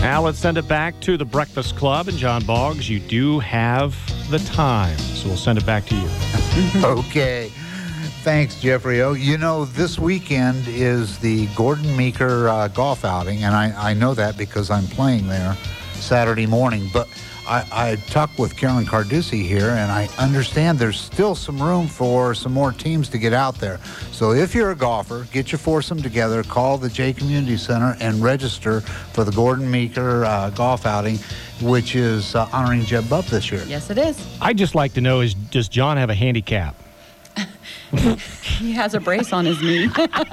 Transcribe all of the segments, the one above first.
Now let's send it back to the Breakfast Club. And John Boggs, you do have the time, so we'll send it back to you. Okay. Thanks, Jeffrey O. You know, this weekend is the Gordon Meeker golf outing, and I know that because I'm playing there Saturday morning. But I talked with Carolyn Carducci here, and I understand there's still some room for some more teams to get out there. So if you're a golfer, get your foursome together, call the Jay Community Center, and register for the Gordon Meeker golf outing, which is honoring Jeb Bupp this year. Yes, it is. I'd just like to know, does John have a handicap? He has a brace on his knee.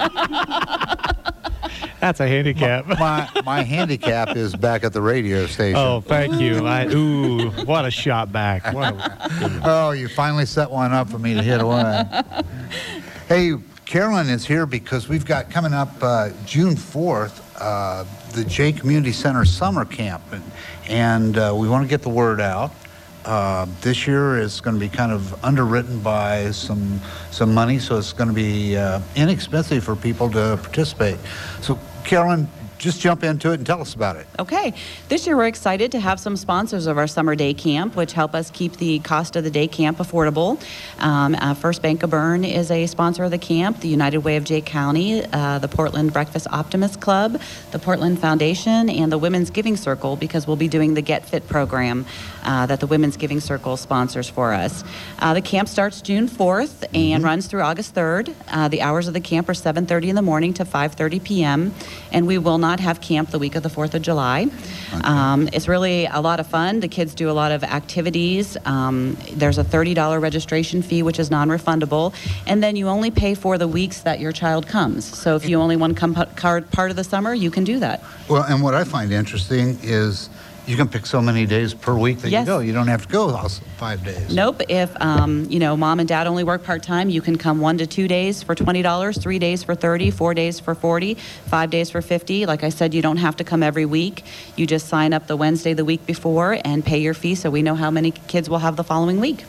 That's a handicap. My handicap is back at the radio station. Oh, thank you. Ooh, what a shot back. Oh, you finally set one up for me to hit away. Hey, Carolyn is here because we've got coming up June 4th, the Jay Community Center Summer Camp. And we want to get the word out. This year is going to be kind of underwritten by some money, so it's going to be inexpensive for people to participate. So, Carolyn, just jump into it and tell us about it. Okay. This year we're excited to have some sponsors of our summer day camp, which help us keep the cost of the day camp affordable. First Bank of Bern is a sponsor of the camp, the United Way of Jay County, the Portland Breakfast Optimist Club, the Portland Foundation, and the Women's Giving Circle, because we'll be doing the Get Fit program that the Women's Giving Circle sponsors for us. The camp starts June 4th and runs through August 3rd. The hours of the camp are 7:30 in the morning to 5:30 p.m., and we will not have camp the week of the 4th of July. Okay. It's really a lot of fun. The kids do a lot of activities. There's a $30 registration fee, which is non-refundable, and then you only pay for the weeks that your child comes. So if you only want to come part of the summer, you can do that. Well, and what I find interesting is you can pick so many days per week that you go. You don't have to go 5 days. Nope. If, mom and dad only work part-time, you can come 1 to 2 days for $20, 3 days for $30, 4 days for $40, 5 days for $50. Like I said, you don't have to come every week. You just sign up the Wednesday the week before and pay your fee so we know how many kids we'll have the following week.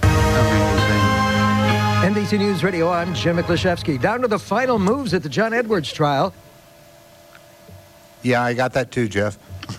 NBC News Radio, I'm Jim Miklaszewski. Down to the final moves at the John Edwards trial. Yeah, I got that too, Jeff.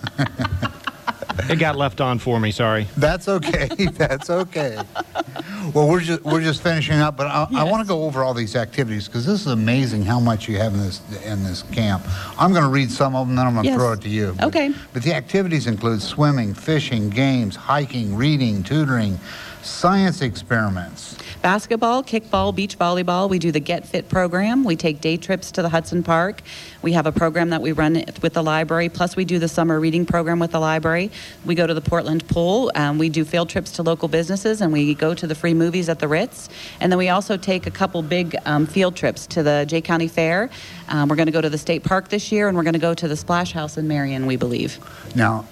It got left on for me, sorry. That's okay. That's okay. Well, we're just finishing up, but I want to go over all these activities because this is amazing how much you have in this camp. I'm going to read some of them, then I'm going to throw it to you. Okay. But the activities include swimming, fishing, games, hiking, reading, tutoring, science experiments. Basketball, kickball, beach volleyball. We do the Get Fit program. We take day trips to the Hudson Park. We have a program that we run with the library, plus we do the summer reading program with the library. We go to the Portland Pool. We do field trips to local businesses, and we go to the free movies at the Ritz. And then we also take a couple big field trips to the Jay County Fair. We're going to go to the State Park this year, and we're going to go to the Splash House in Marion, we believe. Now,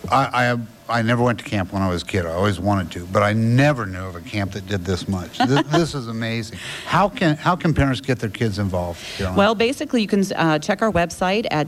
I never went to camp when I was a kid. I always wanted to, but I never knew of a camp that did this much. This is amazing. How can parents get their kids involved, Carolyn? Well, basically, you can check our website at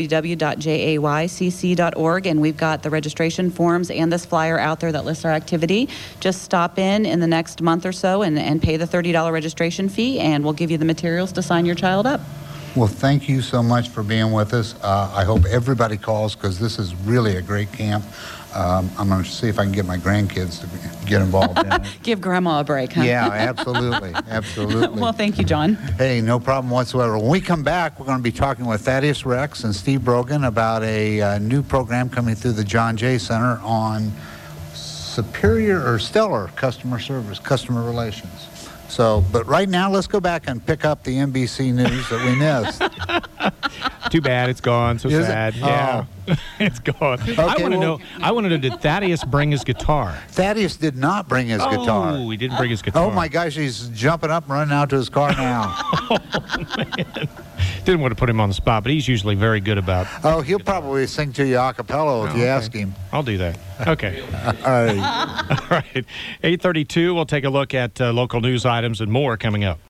www.jaycc.org, and we've got the registration forms and this flyer out there that lists our activity. Just stop in the next month or so and pay the $30 registration fee, and we'll give you the materials to sign your child up. Well, thank you so much for being with us. I hope everybody calls because this is really a great camp. I'm going to see if I can get my grandkids to get involved in it. Give Grandma a break, huh? Yeah, absolutely. Absolutely. Well, thank you, John. Hey, no problem whatsoever. When we come back, we're going to be talking with Thaddeus Rex and Steve Brogan about a new program coming through the John Jay Center on superior or stellar customer service, customer relations. So, but right now, let's go back and pick up the NBC news that we missed. Too bad it's gone. So Is sad. it? Yeah, it's gone. Okay, I want to know. I want to know. Did Thaddeus bring his guitar? Thaddeus did not bring his guitar. Oh, he didn't bring his guitar. Oh my gosh, he's jumping up and running out to his car now. Oh man, didn't want to put him on the spot, but he's usually very good about. Oh, he'll probably sing to you a cappella if you ask him. I'll do that. Okay. All right. All right. 8:32. We'll take a look at local news items and more coming up.